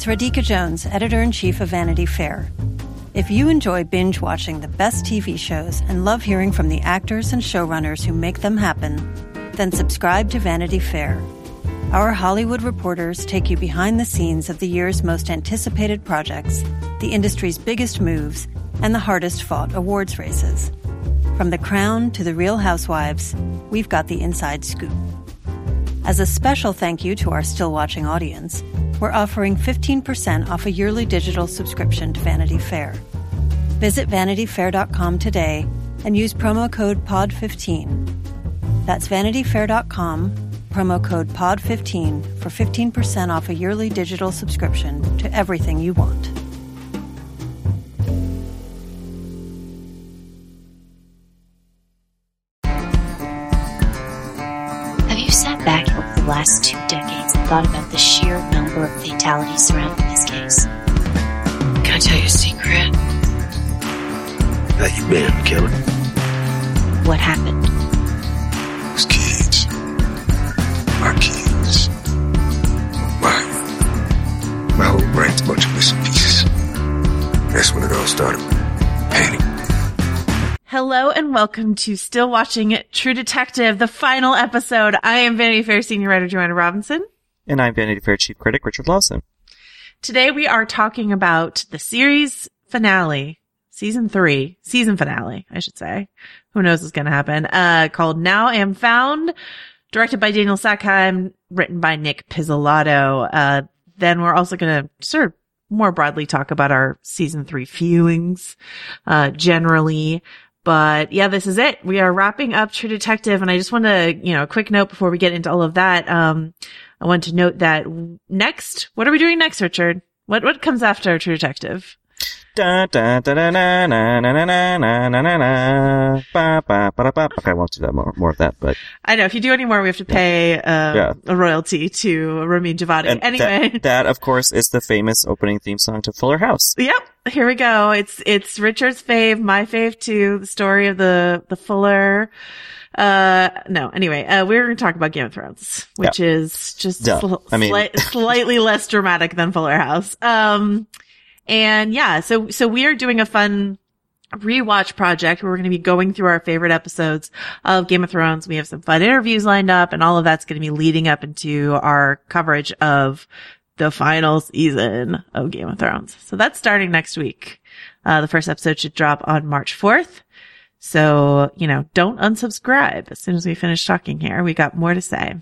it's Radhika Jones, editor-in-chief of Vanity Fair. If you enjoy binge-watching the best TV shows and love hearing from the actors and showrunners who make them happen, then subscribe to Vanity Fair. Our Hollywood reporters take you behind the scenes of the year's most anticipated projects, the industry's biggest moves, and the hardest-fought awards races. From The Crown to The Real Housewives, we've got the inside scoop. As a special thank you to our still-watching audience, we're offering 15% off a yearly digital subscription to Vanity Fair. Visit vanityfair.com today and use promo code POD15. That's vanityfair.com, promo code POD15 for 15% off a yearly digital subscription to everything you want. Have you sat back over the last 2 decades and thought about the sheer number of fatalities surrounding this case? Can I tell you a secret? That you been the killer? What happened? Those kids. Our kids. My whole brain's a bunch of missing pieces. That's when it all started. Panic. Hello and welcome to Still Watching True Detective, the final episode. I am Vanity Fair senior writer Joanna Robinson. And I'm Vanity Fair chief critic Richard Lawson. Today we are talking about the series finale, season finale, I should say. Who knows what's going to happen? Called Now I Am Found, directed by Daniel Sackheim, written by Nick Pizzolatto. Then we're also going to sort of more broadly talk about our season 3 feelings, generally. But yeah, this is it. We are wrapping up True Detective. And I just want to, a quick note before we get into all of that. I want to note that next, what are we doing next, Richard? What comes after True Detective? Da, da, da, da, na, na, na, na, na, na, na, na, ba, ba, ba, ba. Okay, I won't do that more of that, but I know if you do any more, we have to pay a royalty to Ramin Djawadi. And anyway, that of course is the famous opening theme song to Fuller House. Yep, here we go. It's Richard's fave, my fave too. The story of the Fuller. No, anyway, we're going to talk about Game of Thrones, which is just slightly less dramatic than Fuller House. And yeah, so we are doing a fun rewatch project where we're going to be going through our favorite episodes of Game of Thrones. We have some fun interviews lined up, and all of that's going to be leading up into our coverage of the final season of Game of Thrones. So that's starting next week. The first episode should drop on March 4th. So, don't unsubscribe as soon as we finish talking here. We got more to say.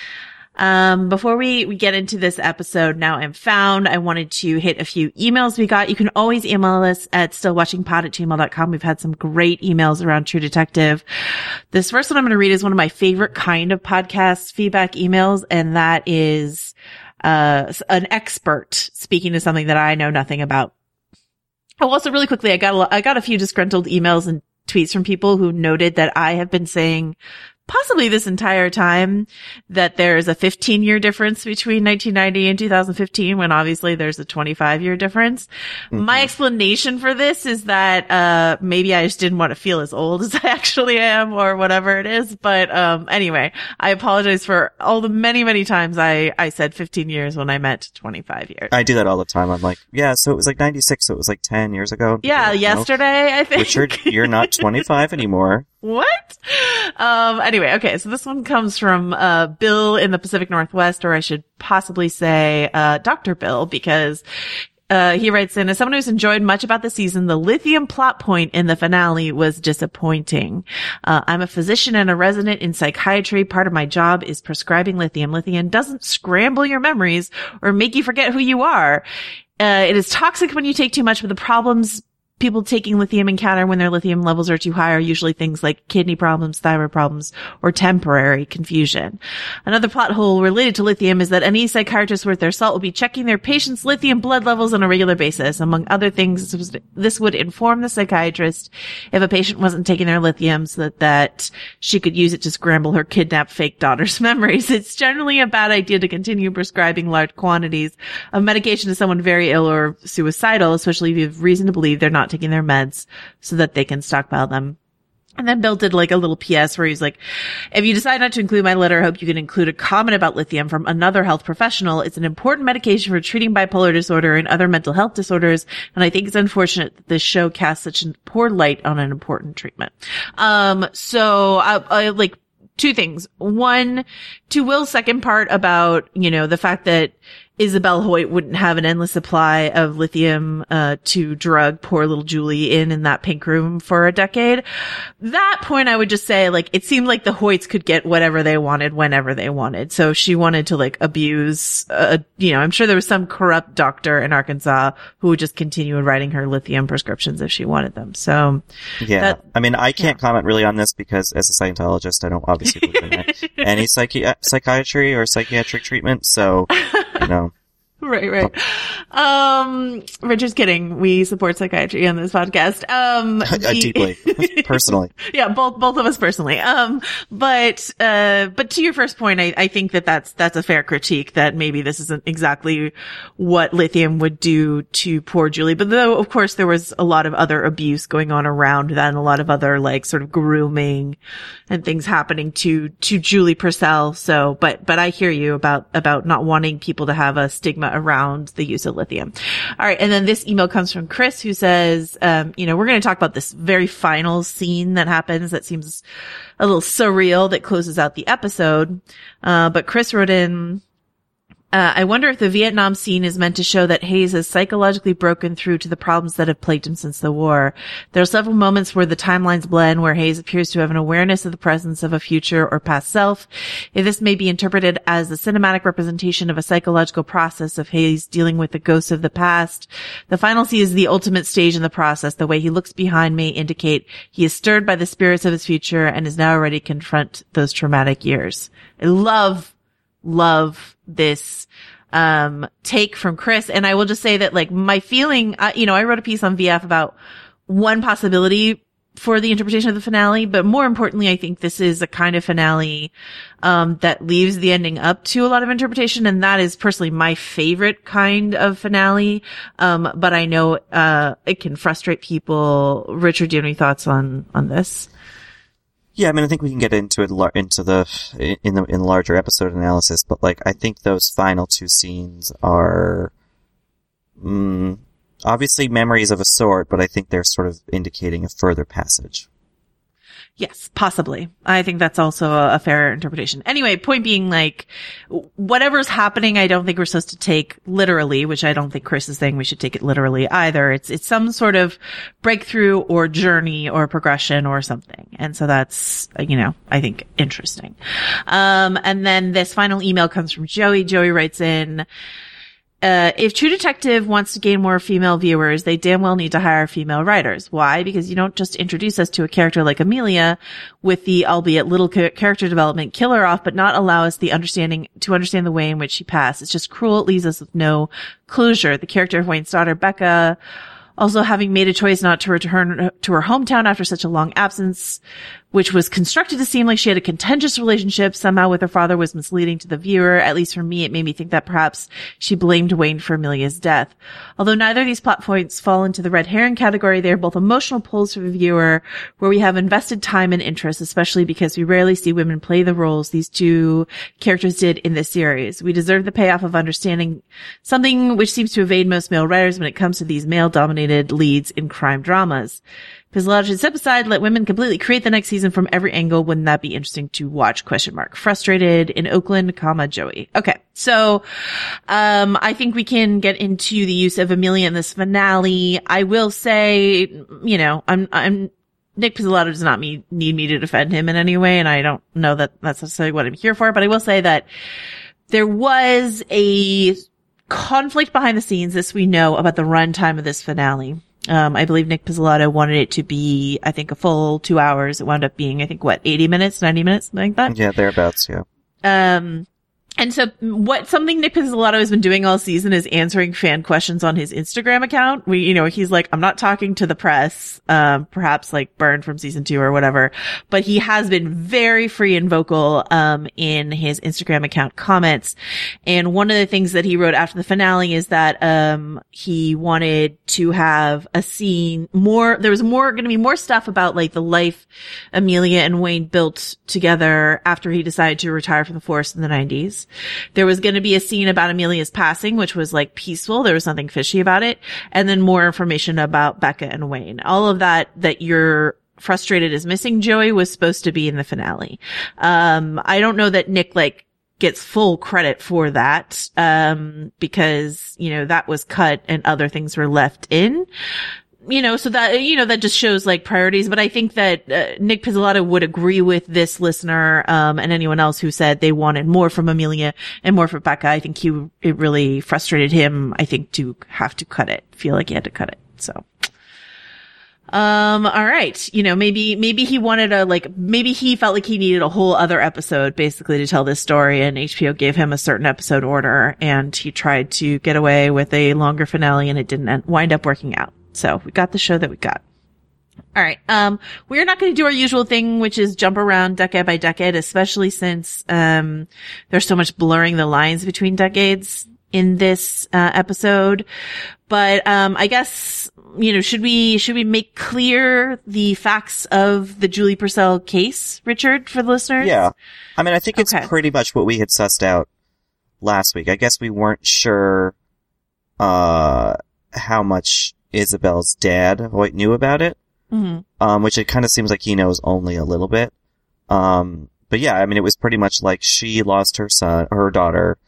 Before we get into this episode, Now I'm Found, I wanted to hit a few emails we got. You can always email us at stillwatchingpod@gmail.com. We've had some great emails around True Detective. This first one I'm going to read is one of my favorite kind of podcast feedback emails, and that is an expert speaking to something that I know nothing about. Oh, also really quickly, I got a few disgruntled emails and tweets from people who noted that I have been saying possibly this entire time that there's a 15-year difference between 1990 and 2015, when obviously there's a 25-year difference. Mm-hmm. My explanation for this is that maybe I just didn't want to feel as old as I actually am, or whatever it is. But anyway, I apologize for all the many times I said 15 years when I meant 25 years. I do that all the time. I'm like, yeah, so it was like 96, so it was like 10 years ago. Yeah, yesterday, I think. Richard, you're not 25 anymore. What? Anyway, okay, so this one comes from Bill in the Pacific Northwest, or I should possibly say Dr. Bill, because he writes in, as someone who's enjoyed much about the season, the lithium plot point in the finale was disappointing. I'm a physician and a resident in psychiatry. Part of my job is prescribing lithium. Lithium doesn't scramble your memories or make you forget who you are. It is toxic when you take too much, but the problems people taking lithium encounter when their lithium levels are too high are usually things like kidney problems, thyroid problems, or temporary confusion. Another plot hole related to lithium is that any psychiatrist worth their salt will be checking their patients' lithium blood levels on a regular basis. Among other things, this would inform the psychiatrist if a patient wasn't taking their lithium so that she could use it to scramble her kidnapped fake daughter's memories. It's generally a bad idea to continue prescribing large quantities of medication to someone very ill or suicidal, especially if you have reason to believe they're not taking their meds so that they can stockpile them And then Bill did like a little PS where he's like, if you decide not to include my letter, I hope you can include a comment about lithium from another health professional. It's an important medication for treating bipolar disorder and other mental health disorders. And I think it's unfortunate that this show casts such a poor light on an important treatment. So I like two things. One, to Will's second part about, the fact that Isabel Hoyt wouldn't have an endless supply of lithium to drug poor little Julie in that pink room for a decade. That point, I would just say, like, it seemed like the Hoyts could get whatever they wanted whenever they wanted. So she wanted to, like, abuse, I'm sure there was some corrupt doctor in Arkansas who would just continue writing her lithium prescriptions if she wanted them. So, yeah. I can't comment really on this because as a Scientologist, I don't obviously believe in any psychiatry or psychiatric treatment. So, Right. Richard's kidding. We support psychiatry on this podcast. Deeply. Personally. Yeah, both of us personally. But to your first point, I think that's a fair critique that maybe this isn't exactly what lithium would do to poor Julie. But though, of course, there was a lot of other abuse going on around that and a lot of other, like, sort of grooming and things happening to Julie Purcell. So, but I hear you about not wanting people to have a stigma around the use of lithium. All right. And then this email comes from Chris, who says, we're going to talk about this very final scene that happens that seems a little surreal that closes out the episode. But Chris wrote in, I wonder if the Vietnam scene is meant to show that Hayes has psychologically broken through to the problems that have plagued him since the war. There are several moments where the timelines blend, where Hayes appears to have an awareness of the presence of a future or past self. If this may be interpreted as the cinematic representation of a psychological process of Hayes dealing with the ghosts of the past, the final scene is the ultimate stage in the process. The way he looks behind may indicate he is stirred by the spirits of his future and is now ready to confront those traumatic years. I love this take from Chris. And I will just say that, like, my feeling, I wrote a piece on VF about one possibility for the interpretation of the finale, but more importantly, I think this is a kind of finale that leaves the ending up to a lot of interpretation, and that is personally my favorite kind of finale. But I know it can frustrate people. Richard, do you have any thoughts on this? Yeah, I think we can get into it in the larger episode analysis, but, like, I think those final two scenes are obviously memories of a sort, but I think they're sort of indicating a further passage. Yes, possibly. I think that's also a fair interpretation. Anyway, point being, like, whatever's happening, I don't think we're supposed to take literally, which I don't think Chris is saying we should take it literally either. It's some sort of breakthrough or journey or progression or something. And so that's, I think interesting. And then this final email comes from Joey. Joey writes in, if True Detective wants to gain more female viewers, they damn well need to hire female writers. Why? Because you don't just introduce us to a character like Amelia with the, albeit little character development, kill her off, but not allow us to understand the way in which she passed. It's just cruel. It leaves us with no closure. The character of Wayne's daughter, Becca, also having made a choice not to return to her hometown after such a long absence, which was constructed to seem like she had a contentious relationship somehow with her father, was misleading to the viewer. At least for me, it made me think that perhaps she blamed Wayne for Amelia's death. Although neither of these plot points fall into the red herring category, they are both emotional pulls for the viewer where we have invested time and interest, especially because we rarely see women play the roles these two characters did in this series. We deserve the payoff of understanding something which seems to evade most male writers when it comes to these male-dominated leads in crime dramas. Pizzolatto should step aside, let women completely create the next season from every angle. Wouldn't that be interesting to watch? ? Frustrated in Oakland, Joey. Okay. So, I think we can get into the use of Amelia in this finale. I will say, I'm Nick Pizzolatto does not need me to defend him in any way, and I don't know that that's necessarily what I'm here for, but I will say that there was a conflict behind the scenes, this we know, about the runtime of this finale. I believe Nick Pizzolatto wanted it to be, I think, a full 2 hours. It wound up being, I think, 80 minutes, 90 minutes, something like that? Yeah, thereabouts, yeah. And so something Nick Pizzolatto has been doing all season is answering fan questions on his Instagram account. He's like, I'm not talking to the press, perhaps like burned from season 2 or whatever, but he has been very free and vocal, in his Instagram account comments. And one of the things that he wrote after the finale is that, he wanted to have a scene there was going to be more stuff about like the life Amelia and Wayne built together after he decided to retire from the force in the 90s. There was going to be a scene about Amelia's passing, which was like peaceful. There was nothing fishy about it. And then more information about Becca and Wayne. All of that you're frustrated is missing, Joey, was supposed to be in the finale. I don't know that Nick gets full credit for that, because, that was cut and other things were left in. So that, that just shows like priorities. But I think that Nick Pizzolatto would agree with this listener, and anyone else who said they wanted more from Amelia and more from Becca. I think it really frustrated him, I think, to have to cut it, feel like he had to cut it. So, all right. Maybe he wanted maybe he felt like he needed a whole other episode basically to tell this story, and HBO gave him a certain episode order, and he tried to get away with a longer finale, and it didn't wind up working out. So we got the show that we got. All right. We're not going to do our usual thing, which is jump around decade by decade, especially since, there's so much blurring the lines between decades in this, episode. But, I guess, should we make clear the facts of the Julie Purcell case, Richard, for the listeners? Yeah. I mean, I think it's pretty much what we had sussed out last week. I guess we weren't sure, how much Isabel's dad, Hoyt, knew about it. Mm-hmm. Which it kind of seems like he knows only a little bit. But yeah, I mean, it was pretty much like she lost her daughter,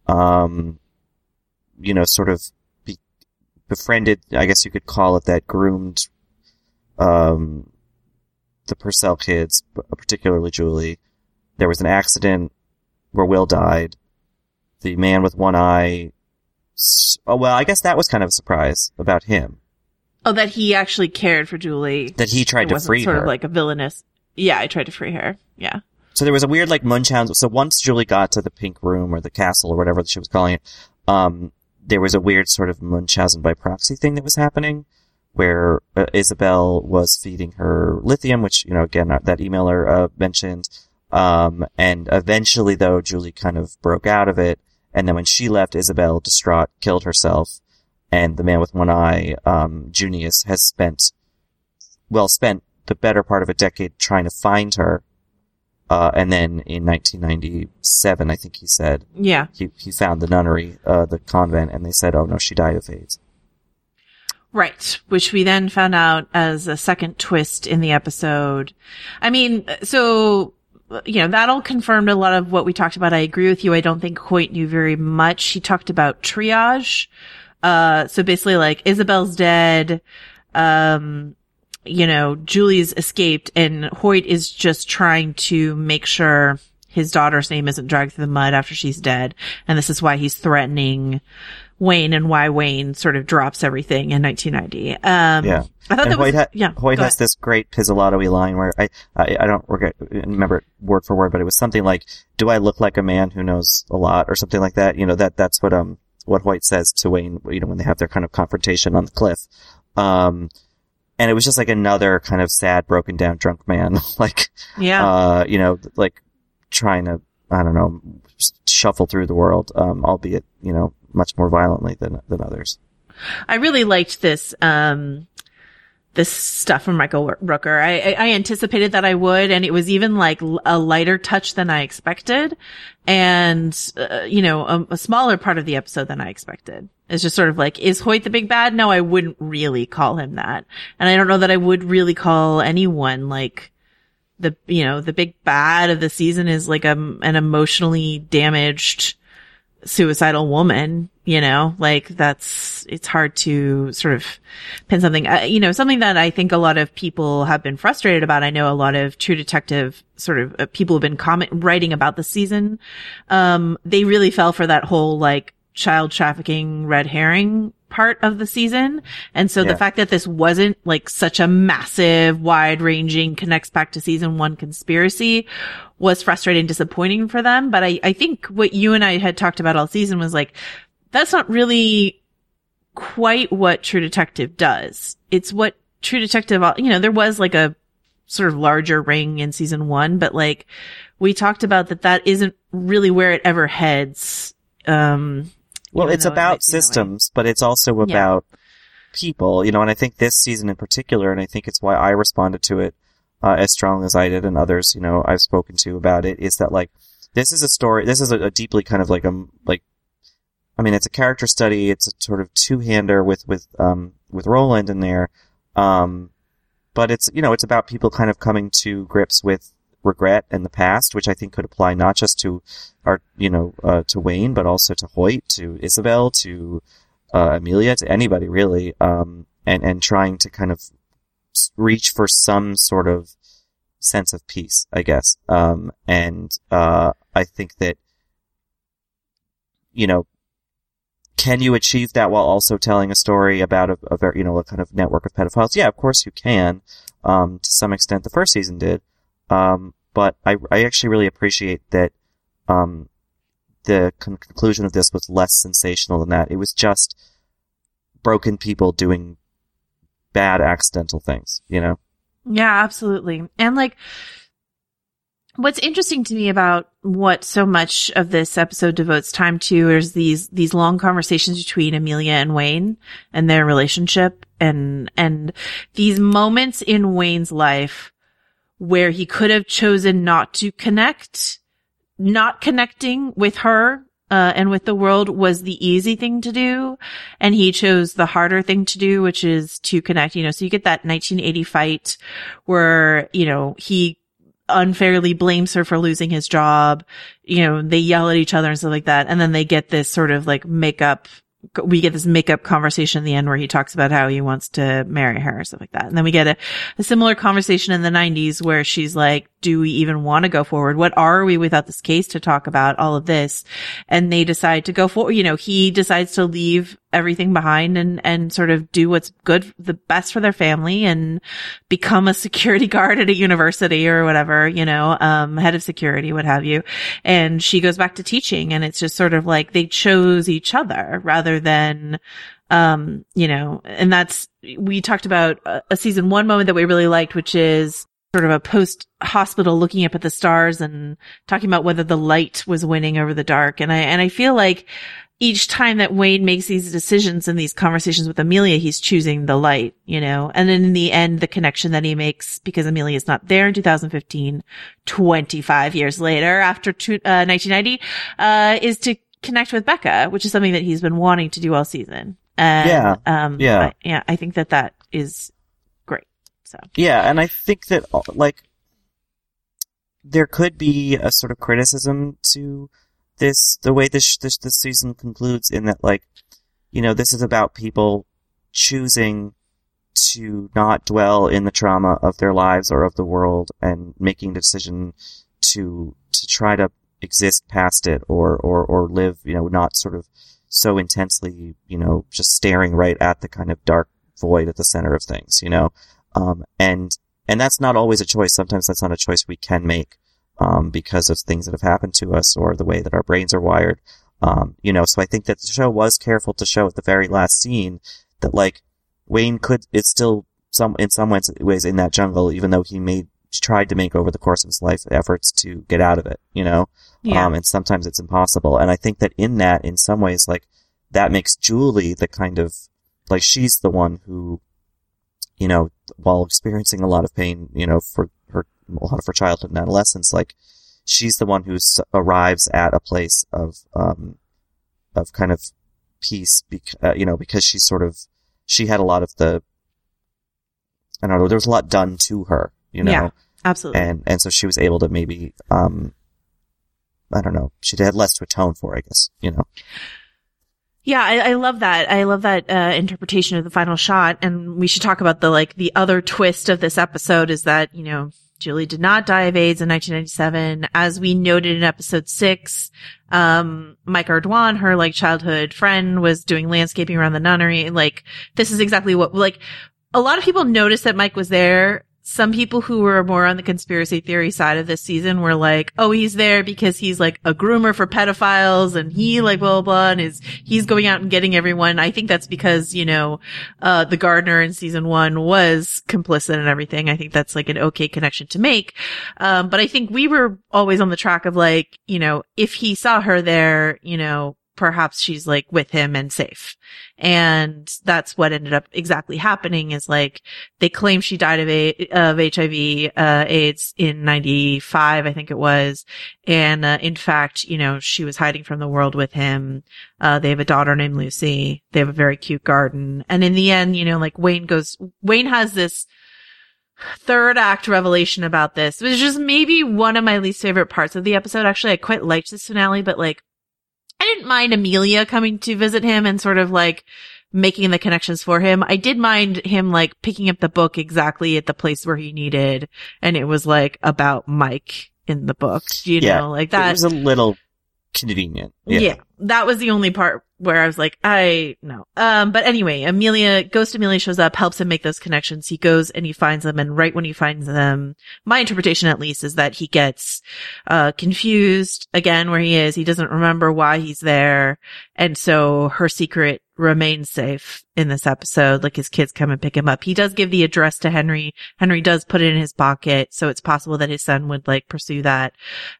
sort of befriended, I guess you could call it that, groomed, the Purcell kids, particularly Julie. There was an accident where Will died. The man with one eye, I guess that was kind of a surprise about him. Oh, that he actually cared for Julie. That he tried to free her. Sort of like a villainous. Yeah, I tried to free her. Yeah. So there was a weird Munchausen. So once Julie got to the pink room or the castle or whatever she was calling it, there was a weird sort of Munchausen by proxy thing that was happening, where Isabel was feeding her lithium, which, again, that emailer mentioned. And eventually, though, Julie kind of broke out of it. And then when she left, Isabel, distraught, killed herself. And the man with one eye, Junius, has spent the better part of a decade trying to find her. And then in 1997, I think he said, yeah, he found the nunnery, the convent, and they said, oh no, she died of AIDS. Right. Which we then found out as a second twist in the episode. I mean, so, that all confirmed a lot of what we talked about. I agree with you. I don't think Hoyt knew very much. He talked about triage. So basically Isabel's dead. Julie's escaped, and Hoyt is just trying to make sure his daughter's name isn't dragged through the mud after she's dead. And this is why he's threatening Wayne, and why Wayne sort of drops everything in 1990. Yeah. I thought that Hoyt has this great Pizzolatto-y line where I don't remember it word for word, but it was something like, do I look like a man who knows a lot, or something like that? That's what Hoyt says to Wayne, when they have their kind of confrontation on the cliff. And it was just another kind of sad, broken down drunk man, trying to, I don't know, shuffle through the world, albeit, much more violently than others. I really liked this, this stuff from Michael Rooker. I anticipated that I would, and it was even a lighter touch than I expected. And, a smaller part of the episode than I expected. It's just sort of is Hoyt the big bad? No, I wouldn't really call him that. And I don't know that I would really call anyone the big bad of the season is an emotionally damaged suicidal woman, it's hard to sort of pin something, something that I think a lot of people have been frustrated about. I know a lot of True Detective sort of people have been writing about the season. They really fell for that whole child trafficking red herring part of the season. And so the fact that this wasn't like such a massive, wide ranging connects back to season 1 conspiracy was frustrating and disappointing for them. But I think what you and I had talked about all season was like, that's not really quite what True Detective does. It's what True Detective, you know, there was like a sort of larger ring in season 1, but like we talked about that isn't really where it ever heads. Well, it's about systems, but it's also about people, you know, and I think this season in particular, and I think it's why I responded to it as strongly as I did, and others, you know, I've spoken to about it, is that like, this is a story, this is a deeply kind of like, I mean, it's a character study, it's a sort of two-hander with Roland in there, but it's, you know, it's about people kind of coming to grips with regret in the past, which I think could apply not just to our, you know, to Wayne, but also to Hoyt, to Isabel, to Amelia, to anybody really, and trying to kind of reach for some sort of sense of peace, I guess. And I think that, you know, can you achieve that while also telling a story about a very, you know, a kind of network of pedophiles? Yeah, of course you can. To some extent, the first season did. But I actually really appreciate that, the conclusion of this was less sensational than that. It was just broken people doing bad accidental things, you know? Yeah, absolutely. And like, what's interesting to me about what so much of this episode devotes time to is these long conversations between Amelia and Wayne and their relationship and these moments in Wayne's life where he could have chosen not to connect. Not connecting with her, and with the world was the easy thing to do. And he chose the harder thing to do, which is to connect, you know, so you get that 1980 fight where, you know, he unfairly blames her for losing his job. You know, they yell at each other and stuff like that. And then they get this sort of like we get this makeup conversation in the end where he talks about how he wants to marry her or stuff like that. And then we get a similar conversation in the 90s where she's like, do we even want to go forward? What are we without this case to talk about all of this? And they decide to go forward. You know, he decides to leave everything behind and sort of do what's good, the best for their family and become a security guard at a university or whatever, you know, head of security, what have you. And she goes back to teaching, and it's just sort of like they chose each other rather than, you know, and we talked about a season 1 moment that we really liked, which is sort of a post-hospital looking up at the stars and talking about whether the light was winning over the dark. And I feel like each time that Wayne makes these decisions and these conversations with Amelia, he's choosing the light, you know, and then in the end, the connection that he makes, because Amelia's not there in 2015, 25 years later after 1990, is to connect with Becca, which is something that he's been wanting to do all season. And, I think that is great. So. Yeah. And I think that like there could be a sort of criticism to the way this season concludes, in that, like, you know, this is about people choosing to not dwell in the trauma of their lives or of the world and making the decision to try to exist past it or live, you know, not sort of so intensely, you know, just staring right at the kind of dark void at the center of things, you know? And that's not always a choice. Sometimes that's not a choice we can make. Because of things that have happened to us or the way that our brains are wired. You know, so I think that the show was careful to show at the very last scene that, like, Wayne is still in some ways in that jungle, even though he tried to make over the course of his life efforts to get out of it, you know? Yeah. And sometimes it's impossible. And I think that in some ways, like, that makes Julie the kind of, like, she's the one who, you know, while experiencing a lot of pain, you know, for a lot of her childhood and adolescence, like, she's the one who arrives at a place of kind of peace, you know, because she had a lot of I don't know, there was a lot done to her, you know? Yeah, absolutely. And so she was able to maybe, I don't know, she had less to atone for, I guess, you know? Yeah, I love that. I love that interpretation of the final shot. And we should talk about the other twist of this episode is that, you know, Julie did not die of AIDS in 1997. As we noted in episode 6, Mike Ardoin, her like childhood friend, was doing landscaping around the nunnery. Like, this is exactly what, like, a lot of people noticed that Mike was there. Some people who were more on the conspiracy theory side of this season were like, oh, he's there because he's like a groomer for pedophiles and he like blah, blah, blah, and he's going out and getting everyone. I think that's because, you know, the gardener in season 1 was complicit and everything. I think that's like an okay connection to make. But I think we were always on the track of like, you know, if he saw her there, you know, perhaps she's like with him and safe. And that's what ended up exactly happening is like they claim she died of HIV, AIDS in 95, I think it was. And, in fact, you know, she was hiding from the world with him. They have a daughter named Lucy. They have a very cute garden. And in the end, you know, like Wayne has this third act revelation about this, which is maybe one of my least favorite parts of the episode. Actually, I quite liked this finale, but like, I didn't mind Amelia coming to visit him and sort of like making the connections for him. I did mind him like picking up the book exactly at the place where he needed. And it was like about Mike in the book, you know, like that. It was a little convenient. Yeah. That was the only part where I was like, no. But anyway, Ghost Amelia shows up, helps him make those connections. He goes and he finds them. And right when he finds them, my interpretation at least is that he gets, confused again where he is. He doesn't remember why he's there. And so her secret remains safe in this episode. Like his kids come and pick him up. He does give the address to Henry. Henry does put it in his pocket. So it's possible that his son would like pursue that.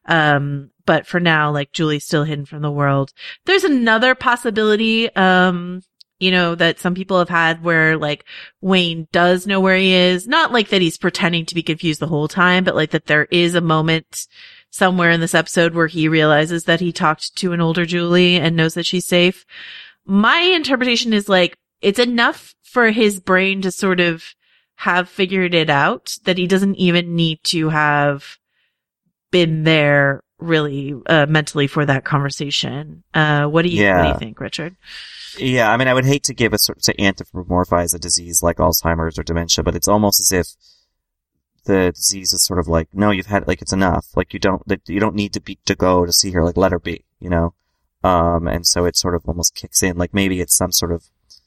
But for now, like Julie's still hidden from the world. There's another possibility, you know, that some people have had where like Wayne does know where he is. Not like that he's pretending to be confused the whole time, but like that there is a moment somewhere in this episode where he realizes that he talked to an older Julie and knows that she's safe. My interpretation is like, it's enough for his brain to sort of have figured it out that he doesn't even need to have been there really mentally for that conversation. What do you think, Richard? Yeah, I mean, I would hate to give a sort of to anthropomorphize a disease like Alzheimer's or dementia, but it's almost as if the disease is sort of like, no, you've had, like, it's enough. Like, you don't need to go to see her, like, let her be, you know? And so it sort of almost kicks in, like maybe it's some sort of,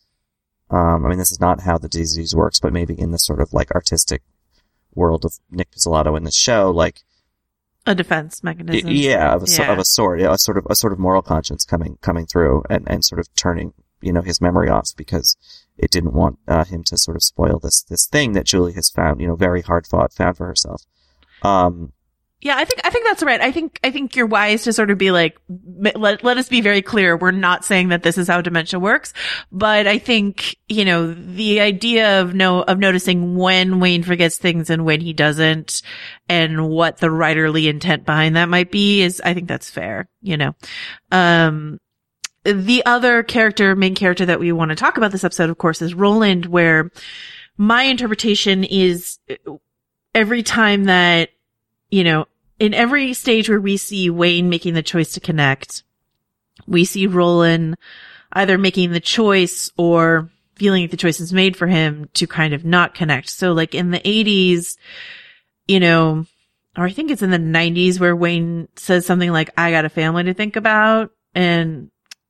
I mean, this is not how the disease works, but maybe in the sort of like artistic world of Nick Pizzolatto in the show, like, a defense mechanism. Of a sort, a sort of moral conscience coming through and sort of turning, you know, his memory off because it didn't want, him to sort of spoil this thing that Julie has found, you know, very hard fought, found for herself. Yeah, I think that's right. I think you're wise to sort of be like, let us be very clear. We're not saying that this is how dementia works, but I think, you know, the idea of noticing when Wayne forgets things and when he doesn't and what the writerly intent behind that might be I think that's fair, you know. The other main character that we want to talk about this episode, of course, is Roland, where my interpretation is every time that, you know, in every stage where we see Wayne making the choice to connect, we see Roland either making the choice or feeling like the choice is made for him to kind of not connect. So like in the 80s, you know, or I think it's in the 90s where Wayne says something like, I got a family to think about. And,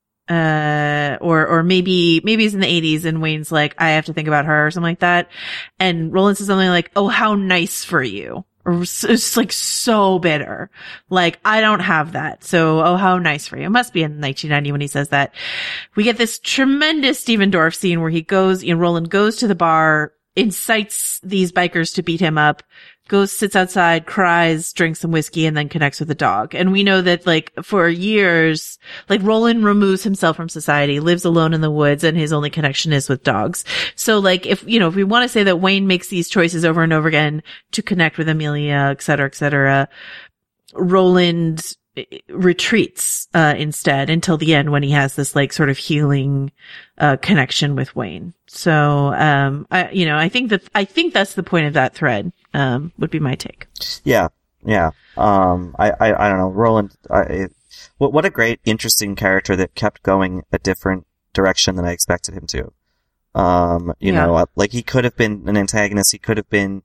or maybe it's in the 80s and Wayne's like, I have to think about her or something like that. And Roland says something like, oh, how nice for you. Or it's like so bitter. Like, I don't have that. So, oh, how nice for you. It must be in 1990 when he says that. We get this tremendous Stephen Dorff scene where Roland goes to the bar, incites these bikers to beat him up, sits outside, cries, drinks some whiskey, and then connects with the dog. And we know that, like, for years, like, Roland removes himself from society, lives alone in the woods, and his only connection is with dogs. So, like, if we want to say that Wayne makes these choices over and over again to connect with Amelia, et cetera, Roland retreats, instead until the end when he has this, like, sort of healing, connection with Wayne. So, I think that's the point of that thread. Would be my take. Yeah. I don't know. Roland, what a great, interesting character that kept going a different direction than I expected him to. You know, like he could have been an antagonist. He could have been,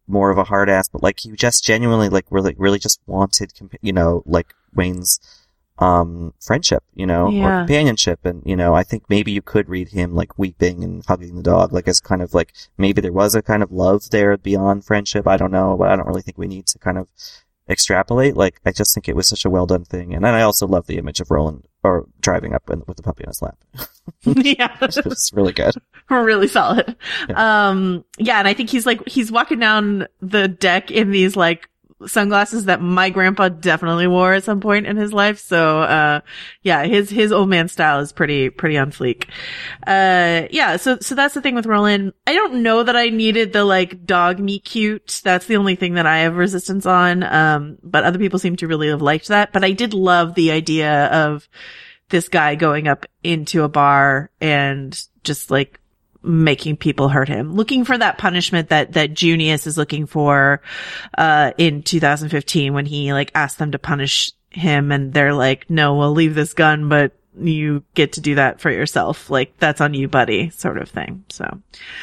more of a hard ass, but like he just genuinely like really just wanted, like Wayne's friendship, or companionship. And, I think maybe you could read him like weeping and hugging the dog, like as kind of like maybe there was a kind of love there beyond friendship. I don't know, but I don't really think we need to kind of extrapolate. Like, I just think it was such a well done thing. And then I also love the image of Roland or driving up with the puppy on his lap. Yeah. It's really good. Really solid. Yeah. And I think he's walking down the deck in these like sunglasses that my grandpa definitely wore at some point in his life. So, his old man style is pretty on fleek. So that's the thing with Roland. I don't know that I needed the like dog meet cute. That's the only thing that I have resistance on. But other people seem to really have liked that. But I did love the idea of this guy going up into a bar and just like making people hurt him, looking for that punishment that Junius is looking for, in 2015 when he like asked them to punish him and they're like, no, we'll leave this gun, but you get to do that for yourself. Like, that's on you, buddy, sort of thing. So,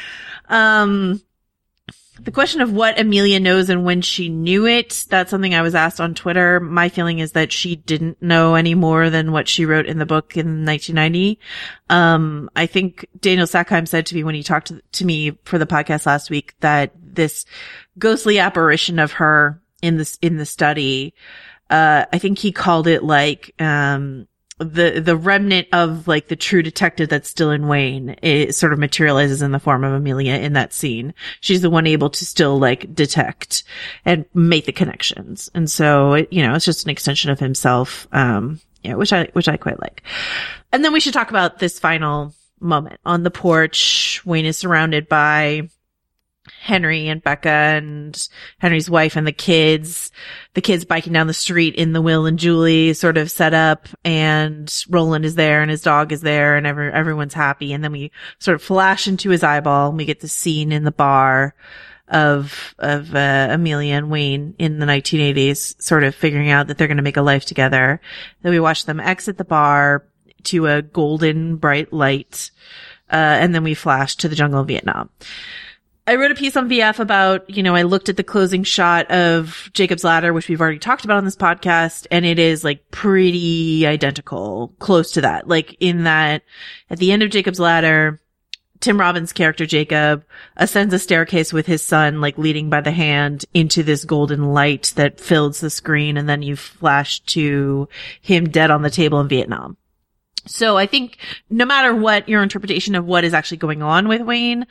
the question of what Amelia knows and when she knew it, that's something I was asked on Twitter. My feeling is that she didn't know any more than what she wrote in the book in 1990. I think Daniel Sackheim said to me when he talked to me for the podcast last week that this ghostly apparition of her in the study, I think he called it like, the remnant of like the true detective that's still in Wayne, it sort of materializes in the form of Amelia in that scene. She's the one able to still like detect and make the connections. And so, it's just an extension of himself, which I quite like. And then we should talk about this final moment on the porch. Wayne is surrounded by Henry and Becca and Henry's wife and the kids biking down the street in the Will and Julie sort of setup, and Roland is there and his dog is there and everyone's happy. And then we sort of flash into his eyeball and we get the scene in the bar of Amelia and Wayne in the 1980s sort of figuring out that they're going to make a life together. Then we watch them exit the bar to a golden bright light. And then we flash to the jungle of Vietnam. I wrote a piece on VF about, I looked at the closing shot of Jacob's Ladder, which we've already talked about on this podcast, and it is like pretty identical, close to that. Like in that at the end of Jacob's Ladder, Tim Robbins' character Jacob ascends a staircase with his son, like leading by the hand into this golden light that fills the screen. And then you flash to him dead on the table in Vietnam. So I think no matter what your interpretation of what is actually going on with Wayne,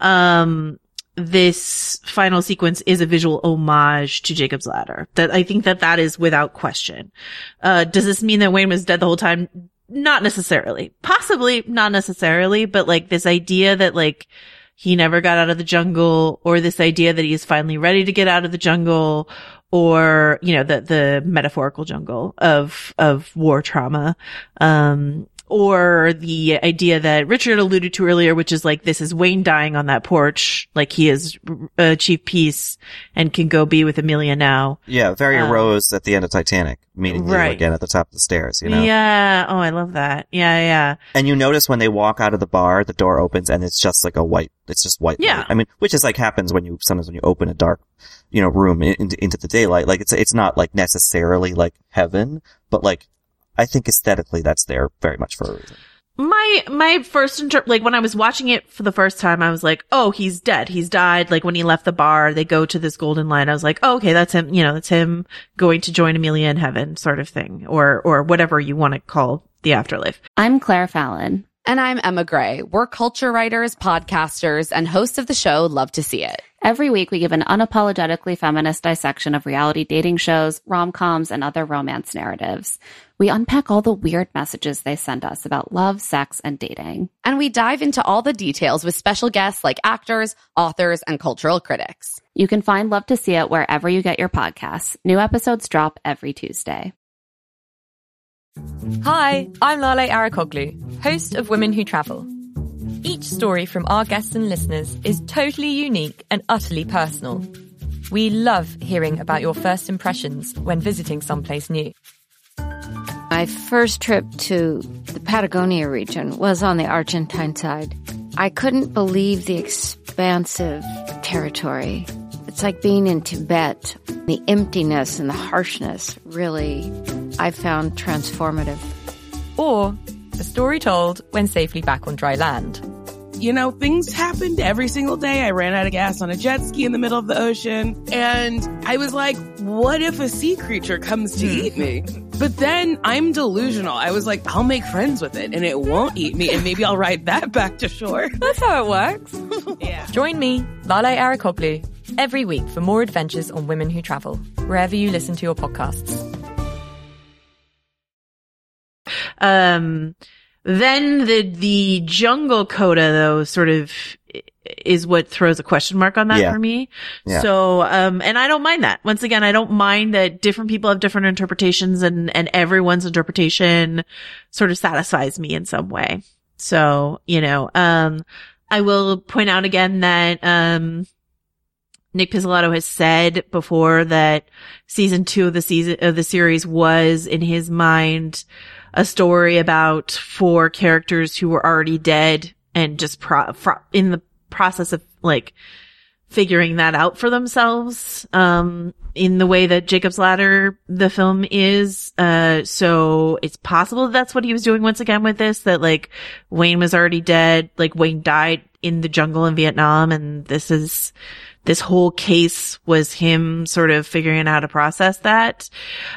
this final sequence is a visual homage to Jacob's Ladder. That I think that is without question. Does this mean that Wayne was dead the whole time? Not necessarily. Possibly not necessarily, but like this idea that like he never got out of the jungle, or this idea that he is finally ready to get out of the jungle, or, the metaphorical jungle of war trauma. Or the idea that Richard alluded to earlier, which is like, this is Wayne dying on that porch. Like he has achieved peace and can go be with Amelia now. Yeah, very Rose at the end of Titanic, meeting Leo again at the top of the stairs, Yeah. Oh, I love that. Yeah. And you notice when they walk out of the bar, the door opens and it's just like it's just white. Yeah. Light. I mean, which is like happens sometimes when you open a dark, room into the daylight. Like it's not like necessarily like heaven, but like, I think aesthetically that's there very much for a reason. My first like when I was watching it for the first time, I was like, oh, he's dead. He's died. Like when he left the bar, they go to this golden light. I was like, oh, okay, that's him. That's him going to join Amelia in heaven sort of thing, or whatever you want to call the afterlife. I'm Claire Fallon. And I'm Emma Gray. We're culture writers, podcasters, and hosts of the show Love to See It. Every week, we give an unapologetically feminist dissection of reality dating shows, rom-coms, and other romance narratives. We unpack all the weird messages they send us about love, sex, and dating. And we dive into all the details with special guests like actors, authors, and cultural critics. You can find Love to See It wherever you get your podcasts. New episodes drop every Tuesday. Hi, I'm Lale Arakoglu, host of Women Who Travel. Each story from our guests and listeners is totally unique and utterly personal. We love hearing about your first impressions when visiting someplace new. My first trip to the Patagonia region was on the Argentine side. I couldn't believe the expansive territory. It's like being in Tibet. The emptiness and the harshness really, I found transformative. Or a story told when safely back on dry land. You know, things happened every single day. I ran out of gas on a jet ski in the middle of the ocean. And I was like, what if a sea creature comes to eat me? But then I'm delusional. I was like, I'll make friends with it and it won't eat me. And maybe I'll ride that back to shore. That's how it works. Yeah. Join me, Lale Arikoglu, every week for more adventures on women who travel, wherever you listen to your podcasts. Then the jungle coda, though, sort of is what throws a question mark on that for me. Yeah. So, and I don't mind that. Once again, I don't mind that different people have different interpretations and everyone's interpretation sort of satisfies me in some way. So, you know, I will point out again that, Nick Pizzolatto has said before that season 2 of the series was in his mind a story about 4 characters who were already dead and just in the process of like figuring that out for themselves, in the way that Jacob's Ladder, the film is. So it's possible that's what he was doing once again with this, that like Wayne was already dead, like Wayne died in the jungle in Vietnam, and this whole case was him sort of figuring out how to process that.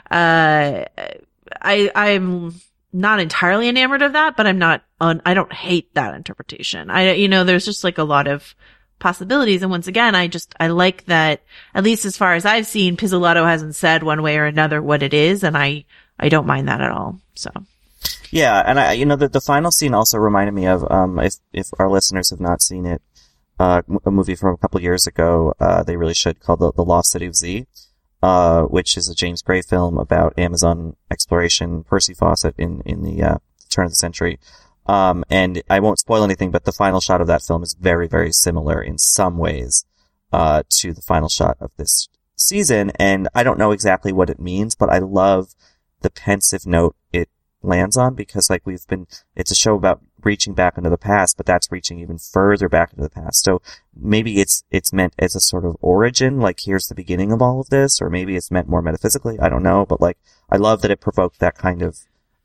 I'm not entirely enamored of that, but I don't hate that interpretation. There's just like a lot of possibilities. And once again, I like that, at least as far as I've seen, Pizzolatto hasn't said one way or another what it is. And I don't mind that at all. So. Yeah. And the final scene also reminded me of, if our listeners have not seen it, a movie from a couple years ago, they really should, called The Lost City of Z. Which is a James Gray film about Amazon exploration, Percy Fawcett in the turn of the century. And I won't spoil anything, but the final shot of that film is very, very similar in some ways, to the final shot of this season. And I don't know exactly what it means, but I love the pensive note it lands on, because like it's a show about reaching back into the past, but that's reaching even further back into the past. So maybe it's meant as a sort of origin, like here's the beginning of all of this, or maybe it's meant more metaphysically. I don't know, but like I love that it provoked that kind of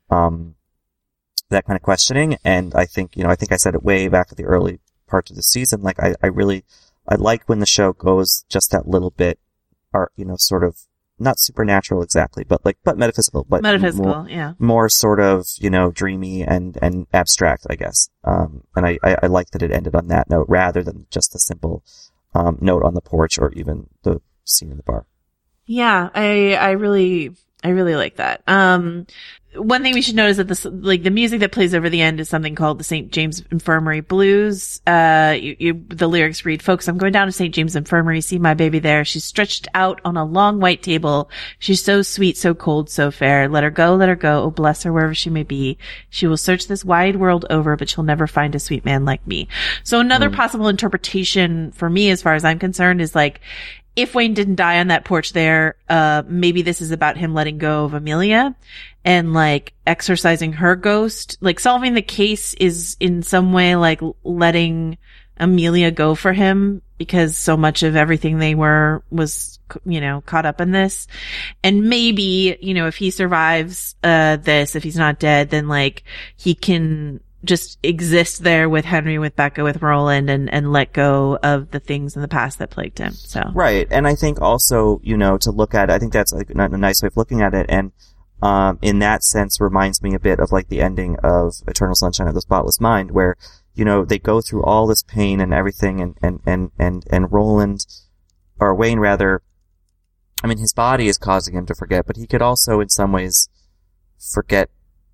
questioning. And I think I said it way back at the early part of the season. Like I like when the show goes just that little bit, sort of not supernatural exactly, but metaphysical, but more sort of, dreamy and abstract, I guess. And I like that it ended on that note rather than just the simple, note on the porch or even the scene in the bar. Yeah, I really like that. One thing we should note is that the music that plays over the end is something called the St. James Infirmary Blues. The lyrics read, "Folks, I'm going down to St. James Infirmary, see my baby there. She's stretched out on a long white table. She's so sweet, so cold, so fair. Let her go, oh bless her wherever she may be. She will search this wide world over, but she'll never find a sweet man like me." So another possible interpretation for me, as far as I'm concerned, is like, if Wayne didn't die on that porch there, maybe this is about him letting go of Amelia and like exorcising her ghost. Like solving the case is in some way like letting Amelia go for him, because so much of everything they was, caught up in this. And maybe, if he survives, if he's not dead, then like he can just exist there with Henry, with Becca, with Roland, and let go of the things in the past that plagued him. So. Right. And I think also, to look at it, I think that's like a nice way of looking at it. And, in that sense reminds me a bit of like the ending of Eternal Sunshine of the Spotless Mind, where, they go through all this pain and everything, and Roland, or Wayne rather, I mean, his body is causing him to forget, but he could also in some ways forget,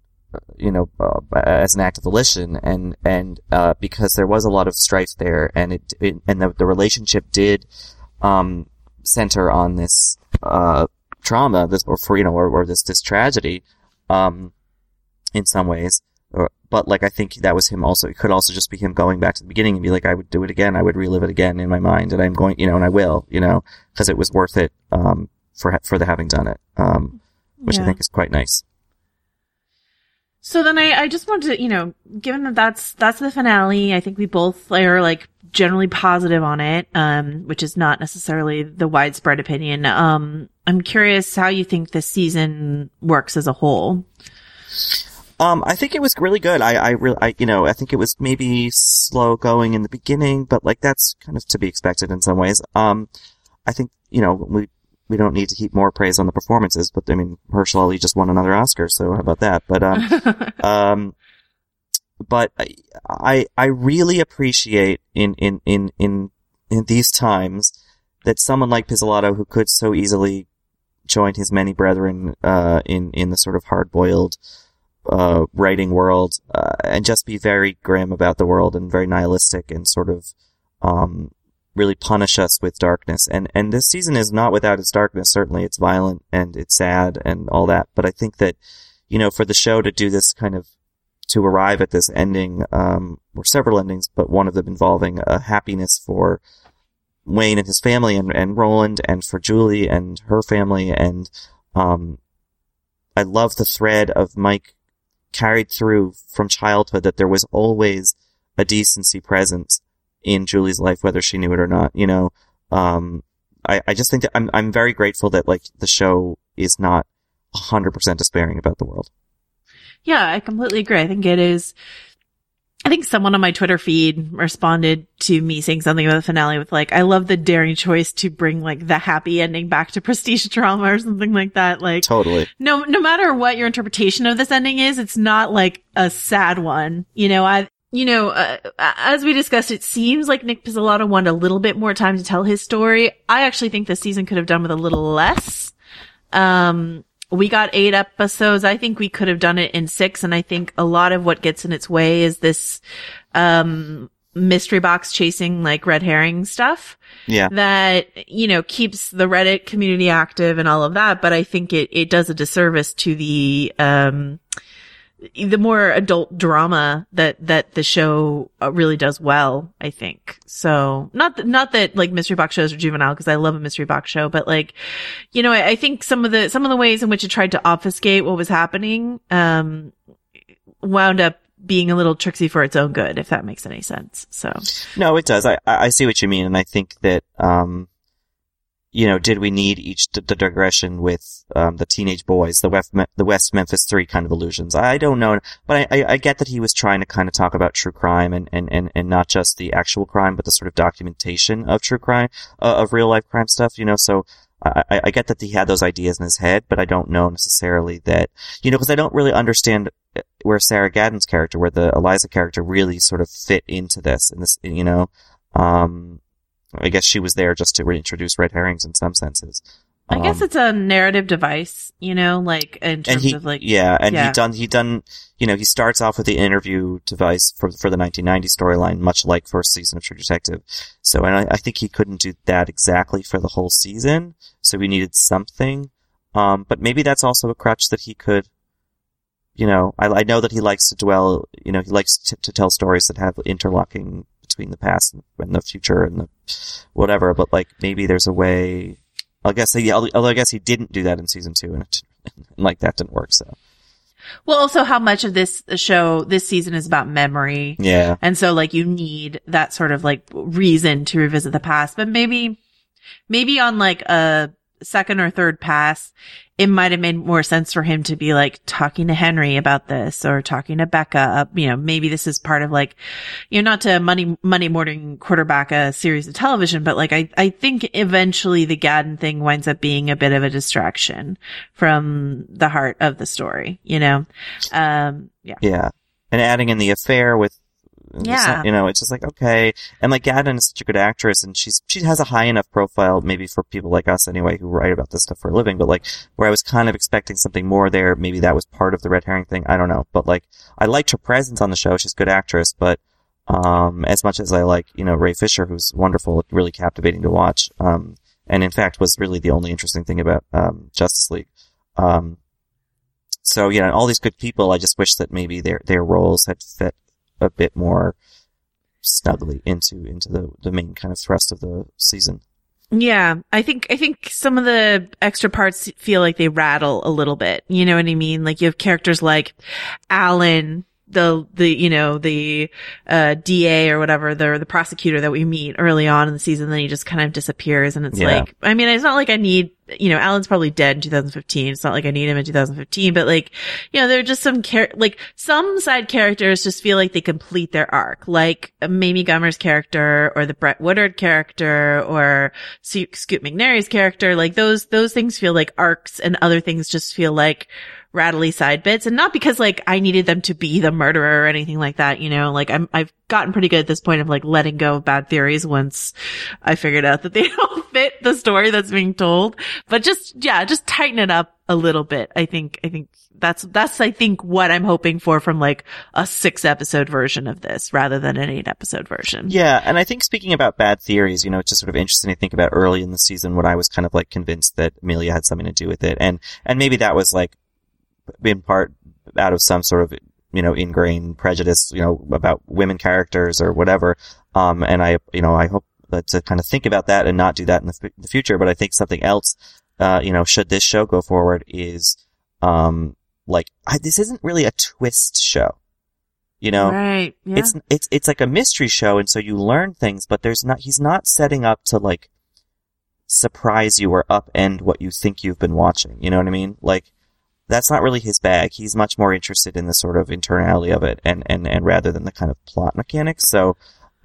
as an act of volition, and because there was a lot of strife there, and the relationship did, center on this, trauma, or this tragedy, in some ways. But like, I think that was him also. It could also just be him going back to the beginning and be like, I would do it again. I would relive it again in my mind, and I'm going, and I will, cause it was worth it, for the having done it, which I think is quite nice. So then I just wanted to, given that that's the finale, I think we both are like generally positive on it, which is not necessarily the widespread opinion. I'm curious how you think this season works as a whole. I think it was really good. I think it was maybe slow going in the beginning, but like that's kind of to be expected in some ways. I think, we don't need to heap more praise on the performances, but I mean, Mahershala Ali just won another Oscar, so how about that? But, I really appreciate in these times that someone like Pizzolatto, who could so easily join his many brethren, in the sort of hard-boiled, writing world, and just be very grim about the world and very nihilistic and sort of, really punish us with darkness. And this season is not without its darkness. Certainly it's violent and it's sad and all that. But I think that, for the show to do this kind of, to arrive at this ending, or several endings, but one of them involving a happiness for Wayne and his family and Roland and for Julie and her family. And, I love the thread of Mike carried through from childhood that there was always a decency present in Julie's life, whether she knew it or not, I just think that I'm very grateful that like the show is not 100% despairing about the world. Yeah, I completely agree. I think someone on my Twitter feed responded to me saying something about the finale with like, I love the daring choice to bring like the happy ending back to prestige drama or something like that. Like, totally. No matter what your interpretation of this ending is, it's not like a sad one. As we discussed, it seems like Nick Pizzolatto wanted a little bit more time to tell his story. I actually think this season could have done with a little less. We got 8 episodes. I think we could have done it in 6. And I think a lot of what gets in its way is this, mystery box chasing like red herring stuff. Yeah. That, keeps the Reddit community active and all of that. But I think it does a disservice to the more adult drama that the show really does well, I think. So not that like mystery box shows are juvenile, because I love a mystery box show, but like, I think some of the ways in which it tried to obfuscate what was happening, wound up being a little tricksy for its own good, if that makes any sense. So. No, it does. I see what you mean. And I think that, did we need the digression with, the teenage boys, the West Memphis 3 kind of illusions? I don't know. But I get that he was trying to kind of talk about true crime and not just the actual crime, but the sort of documentation of true crime, of real life crime stuff, so I get that he had those ideas in his head, but I don't know necessarily that, because I don't really understand where Sarah Gadon's character, where the Eliza character really sort of fit into this, and this, I guess she was there just to reintroduce red herrings in some senses. I guess it's a narrative device, like in terms of like. Yeah, and he starts off with the interview device for the 1990 storyline, much like first season of True Detective. So, and I think he couldn't do that exactly for the whole season, so we needed something. But maybe that's also a crutch that he could, I know that he likes to dwell, he likes to tell stories that have interlocking between the past and the future and the whatever, but like maybe there's a way. I guess he didn't do that in season 2, and like that didn't work. So, well, also how much of this show this season is about memory, yeah, and so like you need that sort of like reason to revisit the past, but maybe on like a second or third pass, it might have made more sense for him to be like talking to Henry about this or talking to Becca. Maybe this is part of like, not to Monday morning quarterback a series of television, but like I think eventually the Gadon thing winds up being a bit of a distraction from the heart of the story, Yeah. Yeah. And adding in the affair with, it's just like, okay. And like Gadon is such a good actress, and she has a high enough profile, maybe for people like us anyway, who write about this stuff for a living, but like, where I was kind of expecting something more there, maybe that was part of the red herring thing, I don't know. But like, I liked her presence on the show, she's a good actress, but, as much as I like, Ray Fisher, who's wonderful, really captivating to watch, and in fact was really the only interesting thing about, Justice League. So all these good people, I just wish that maybe their roles had fit a bit more snugly into the main kind of thrust of the season. Yeah. I think some of the extra parts feel like they rattle a little bit. You know what I mean? Like you have characters like Alan DA or whatever, the prosecutor that we meet early on in the season, then he just kind of disappears. And it's like, I mean, it's not like I need, Alan's probably dead in 2015. It's not like I need him in 2015, but like, there are just some some side characters just feel like they complete their arc, like Mamie Gummer's character or the Brett Woodard character or Scoot McNairy's character. Like those things feel like arcs, and other things just feel like rattly side bits, and not because like I needed them to be the murderer or anything like that, like I've gotten pretty good at this point of like letting go of bad theories once I figured out that they don't fit the story that's being told, but just tighten it up a little bit. I think that's what I'm hoping for from like a 6-episode version of this rather than an 8-episode version. Yeah. And I think speaking about bad theories, it's just sort of interesting to think about early in the season when I was kind of like convinced that Amelia had something to do with it. And maybe that was like, in part out of some sort of, ingrained prejudice, about women characters or whatever. And I hope to kind of think about that and not do that in the future. But I think something else, should this show go forward is, this isn't really a twist show. Right. Yeah. It's like a mystery show. And so you learn things, but he's not setting up to like surprise you or upend what you think you've been watching. You know what I mean? Like, that's not really his bag. He's much more interested in the sort of internality of it and rather than the kind of plot mechanics. So,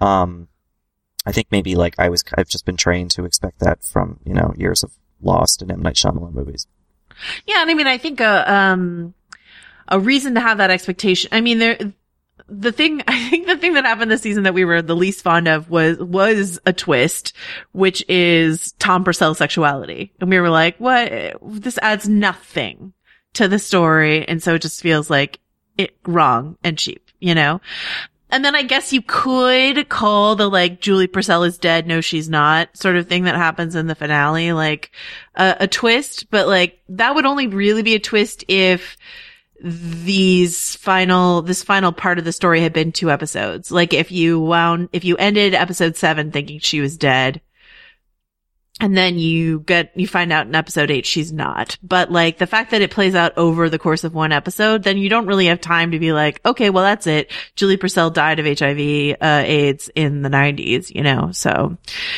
I think maybe like I've just been trained to expect that from, years of Lost and M. Night Shyamalan movies. Yeah. And I mean, I think, a reason to have that expectation. I mean, the thing that happened this season that we were the least fond of was a twist, which is Tom Purcell's sexuality. And we were like, what? This adds nothing to the story, and so it just feels like wrong and cheap, And then I guess you could call the like Julie Purcell is dead, no she's not sort of thing that happens in the finale like a twist, but like that would only really be a twist if this final part of the story had been 2 episodes. Like if you ended episode 7 thinking she was dead, and then you find out in episode 8 she's not. But like the fact that it plays out over the course of 1 episode, then you don't really have time to be like, okay, well that's it. Julie Purcell died of HIV, AIDS in the 90s, So,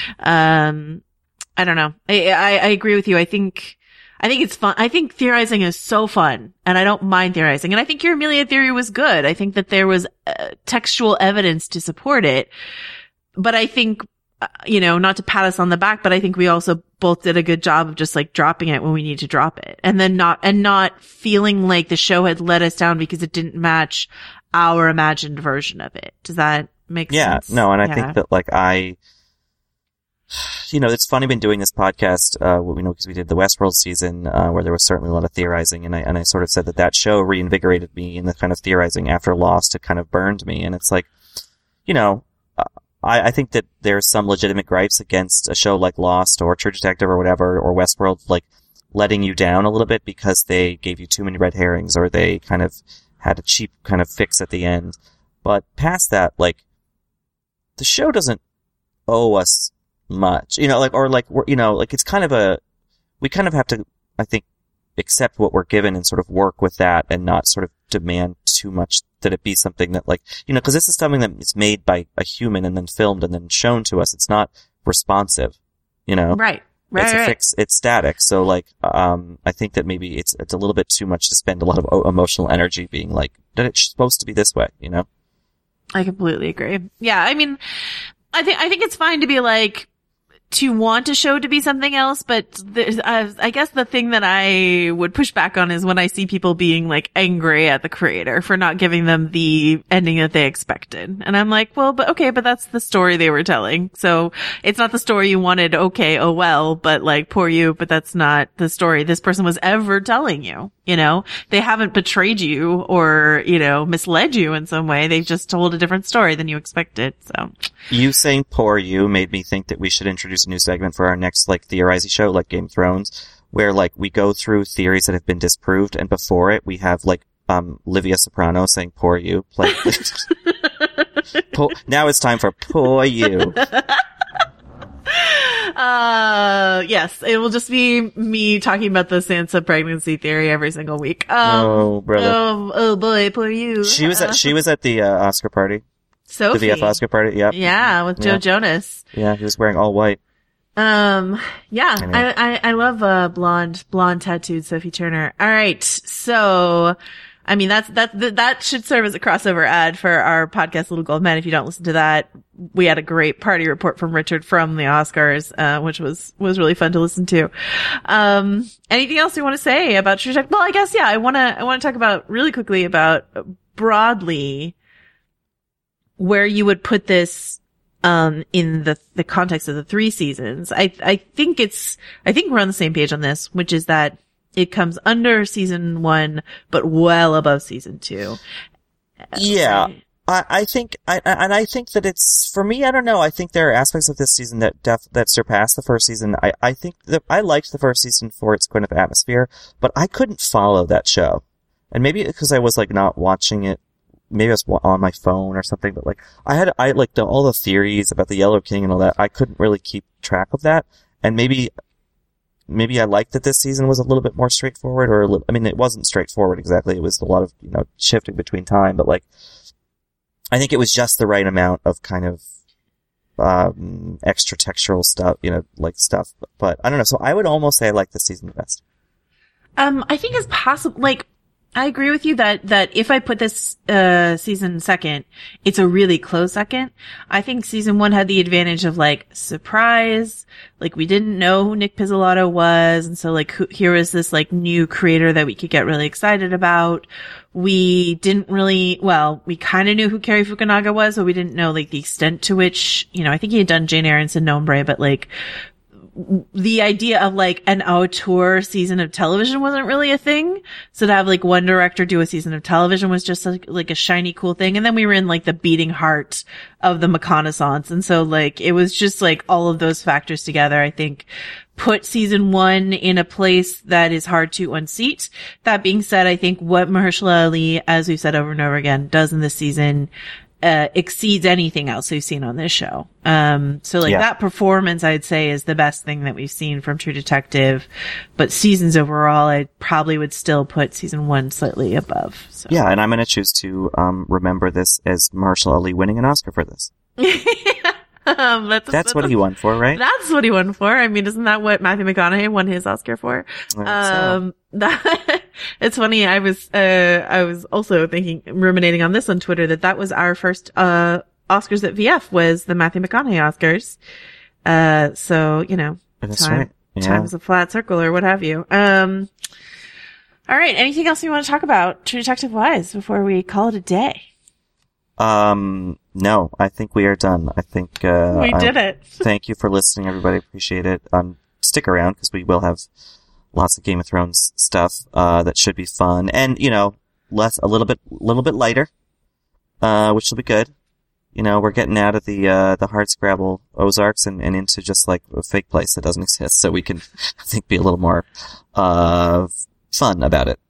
I don't know. I agree with you. I think it's fun. I think theorizing is so fun, and I don't mind theorizing. And I think your Amelia theory was good. I think that there was textual evidence to support it. But I think, not to pat us on the back, but I think we also both did a good job of just like dropping it when we need to drop it. And then not feeling like the show had let us down because it didn't match our imagined version of it. Does that make sense? Yeah, no, and I think that like it's funny been doing this podcast, because we did the Westworld season, where there was certainly a lot of theorizing, and I sort of said that show reinvigorated me in the kind of theorizing after Lost. It kind of burned me, and it's like, I think that there's some legitimate gripes against a show like Lost or True Detective or whatever, or Westworld, like letting you down a little bit because they gave you too many red herrings or they kind of had a cheap kind of fix at the end. But past that, like, the show doesn't owe us much, it's kind of we kind of have to, I think, accept what we're given and sort of work with that and not sort of demand too much that it be something that like, because this is something that is made by a human and then filmed and then shown to us. It's not responsive, Right. It's a fix. It's static. So like, I think that maybe it's a little bit too much to spend a lot of emotional energy being like, that it's supposed to be this way, I completely agree. Yeah. I mean, I think it's fine to be like, to want a show to be something else, but I guess the thing that I would push back on is when I see people being like angry at the creator for not giving them the ending that they expected. And I'm like, well, but that's the story they were telling. So it's not the story you wanted. Okay. Oh, well, but like poor you, but that's not the story this person was ever telling you. They haven't betrayed you or, misled you in some way. They've just told a different story than you expected. So you saying poor you made me think that we should introduce a new segment for our next like theorizing show, like Game of Thrones, where like we go through theories that have been disproved, and before it we have like Livia Soprano saying poor you. Now it's time for poor you. Yes, it will just be me talking about the Sansa pregnancy theory every single week. Oh, brother. Oh boy, poor you. She was at the Oscar party. Sophie. The VF Oscar party, yep. Yeah, with Joe Jonas. Yeah, he was wearing all white. I love blonde tattooed Sophie Turner. All right, so I mean that should serve as a crossover ad for our podcast Little Gold Men. If you don't listen to that, we had a great party report from Richard from the Oscars, which was really fun to listen to. Anything else you want to say about True Detective? Well, I guess I want to talk about really quickly about broadly where you would put this in the context of the 3 seasons. I think we're on the same page on this, which is that it comes under season 1, but well above season 2. Yeah. I think that it's, for me, I don't know. I think there are aspects of this season that surpass the first season. I think that I liked the first season for its kind of atmosphere, but I couldn't follow that show. And maybe because I was like not watching it. Maybe I was on my phone or something, but like, I like all the theories about the Yellow King and all that. I couldn't really keep track of that. And maybe I liked that this season was a little bit more straightforward, it wasn't straightforward exactly. It was a lot of, shifting between time, but like, I think it was just the right amount of kind of, extra textural stuff, stuff. But I don't know. So I would almost say I like this season the best. I think it's possible, I agree with you that if I put this, season second, it's a really close second. I think season 1 had the advantage of surprise. We didn't know who Nick Pizzolatto was. And so here was this new creator that we could get really excited about. We didn't really, we kind of knew who Cary Fukunaga was, but we didn't know the extent to which, I think he had done Jane Eyre and Sin Nombre, but the idea of an auteur season of television wasn't really a thing. So to have one director do a season of television was just a shiny, cool thing. And then we were in the beating heart of the McConaissance. And so it was just all of those factors together, I think, put season 1 in a place that is hard to unseat. That being said, I think what Mahershala Ali, as we've said over and over again, does in this season exceeds anything else we've seen on this show. That performance, I'd say, is the best thing that we've seen from True Detective. But seasons overall, I probably would still put season 1 slightly above. So. Yeah, and I'm going to choose to remember this as Mahershala Ali winning an Oscar for this. That's what he won for, right? That's what he won for. I mean, isn't that what Matthew McConaughey won his Oscar for? It's funny. I was also ruminating on this on Twitter, that was our first, Oscars at VF was the Matthew McConaughey Oscars. So, That's right. Yeah. Time is a flat circle or what have you. All right. Anything else you want to talk about True Detective wise before we call it a day? No, I think we are done. I think, we did it. Thank you for listening, everybody. Appreciate it. Stick around because we will have lots of Game of Thrones stuff, that should be fun. And, a little bit lighter, which will be good. We're getting out of the hardscrabble Ozarks and into just a fake place that doesn't exist. So we can, I think, be a little more, fun about it.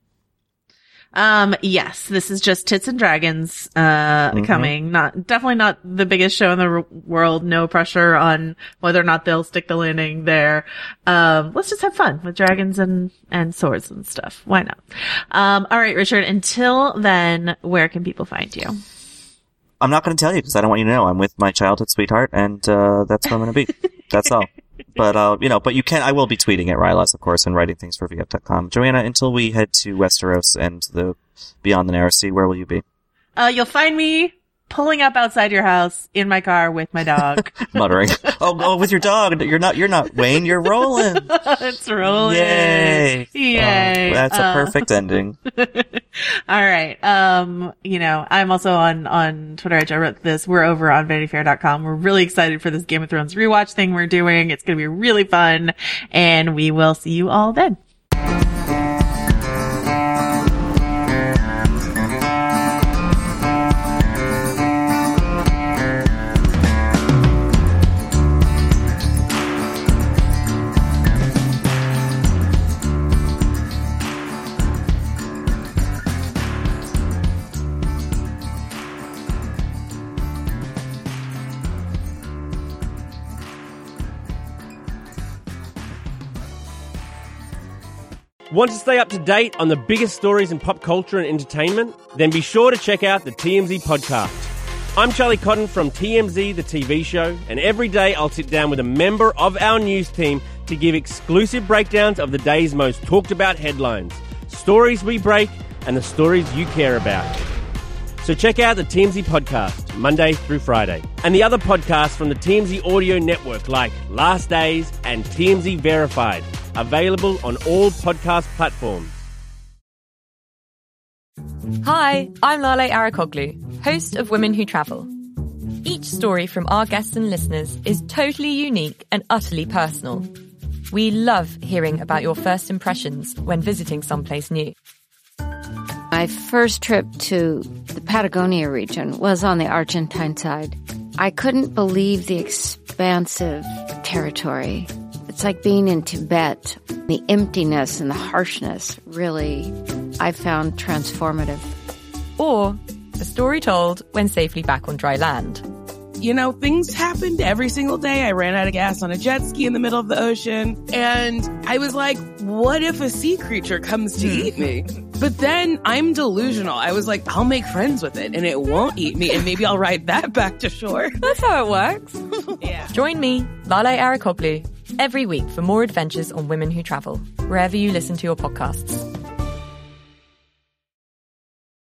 Yes, this is just Tits and Dragons, coming. Definitely not the biggest show in the world. No pressure on whether or not they'll stick the landing there. Let's just have fun with dragons and swords and stuff. Why not? All right, Richard, until then, where can people find you? I'm not going to tell you because I don't want you to know. I'm with my childhood sweetheart and, that's where I'm going to be. That's all. But, but you can, I will be tweeting at Rylas, of course, and writing things for VF.com. Joanna, until we head to Westeros and the Beyond the Narrow Sea, where will you be? You'll find me pulling up outside your house in my car with my dog. Muttering. Oh, with your dog. You're not Wayne, you're rolling. It's rolling. Yay. Yay. That's a perfect ending. All right. I'm also on Twitter. I wrote this. We're over on VanityFair.com. We're really excited for this Game of Thrones rewatch thing we're doing. It's going to be really fun and we will see you all then. Want to stay up to date on the biggest stories in pop culture and entertainment? Then be sure to check out the TMZ podcast. I'm Charlie Cotton from TMZ, the TV show, and every day I'll sit down with a member of our news team to give exclusive breakdowns of the day's most talked about headlines, stories we break, and the stories you care about. So check out the TMZ podcast, Monday through Friday, and the other podcasts from the TMZ audio network like Last Days and TMZ Verified, available on all podcast platforms. Hi, I'm Lale Arakoglu, host of Women Who Travel. Each story from our guests and listeners is totally unique and utterly personal. We love hearing about your first impressions when visiting someplace new. My first trip to the Patagonia region was on the Argentine side. I couldn't believe the expansive territory. It's like being in Tibet. The emptiness and the harshness really, I found transformative. Or a story told when safely back on dry land. You know, things happened every single day. I ran out of gas on a jet ski in the middle of the ocean. And I was like, what if a sea creature comes to eat me? But then I'm delusional. I was like, I'll make friends with it and it won't eat me. And maybe I'll ride that back to shore. That's how it works. Yeah. Join me, Lale Arakoglu, every week for more adventures on Women Who Travel, wherever you listen to your podcasts.